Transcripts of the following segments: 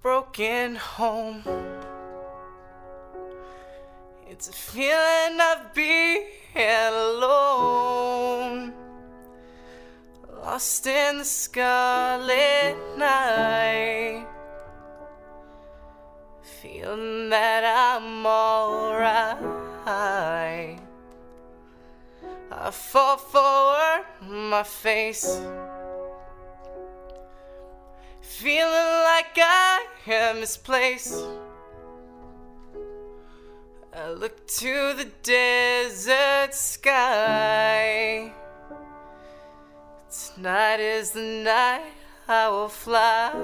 broken home. It's a feeling of being alone, lost in the scarlet night, feeling that I'm alright. I fall forward, my face, feeling like I am misplaced. I look to the desert sky. Tonight is the night I will fly,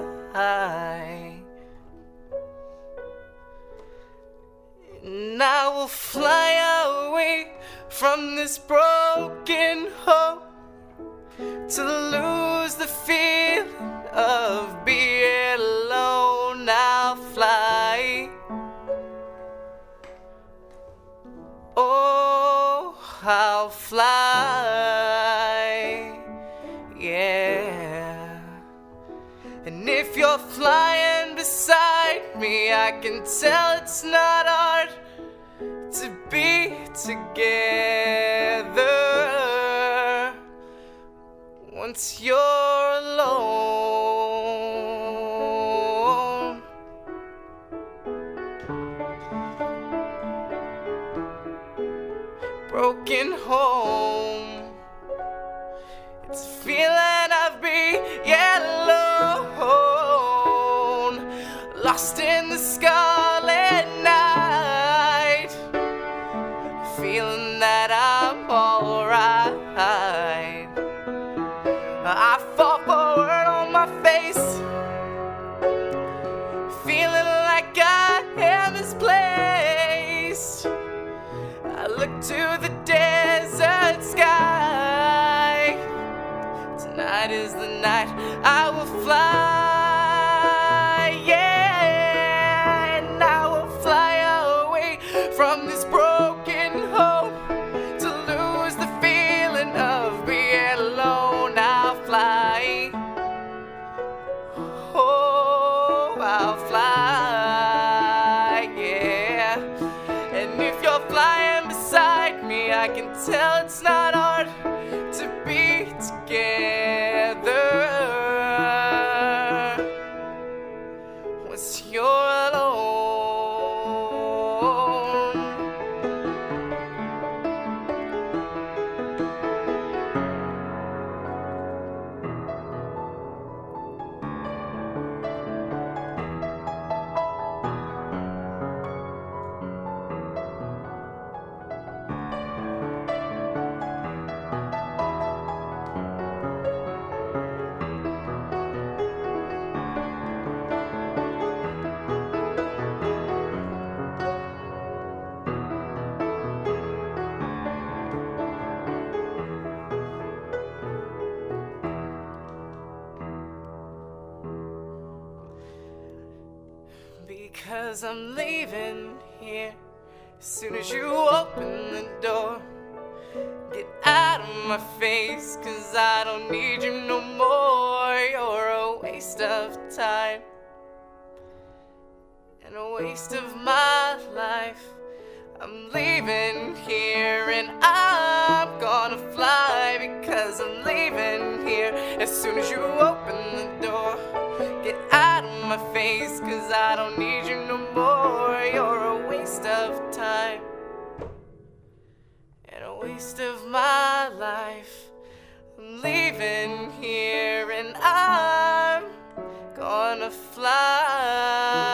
and I will fly away from this broken home, to lose the feeling of being alone. I'll fly, oh, I'll fly, yeah. And if you're flying beside me, I can tell it's not hard to be together once you're alone. Broken home, it's a feeling of being alone, lost in the scarlet night, feeling that I'm alright. I fall forward on my face, feeling like I am misplaced. I look to the desert sky. Tonight is the night I will fly, yeah. And I will fly away from this broken home, to lose the feeling of being alone. I'll fly, oh, I'll fly, yeah. And if you're flying beside me, I can tell it's not hard to be together once you're alone. Because I'm leaving here as soon as you open the door. Get out of my face, 'cause I don't need you no more. You're a waste of time and a waste of my life. I'm leaving here and I'm gonna fly, because I'm leaving here as soon as you open the door. Get out of my face, 'cause I don't need you no more. You're a waste of time and a waste of my life. I'm leaving here and I'm gonna fly.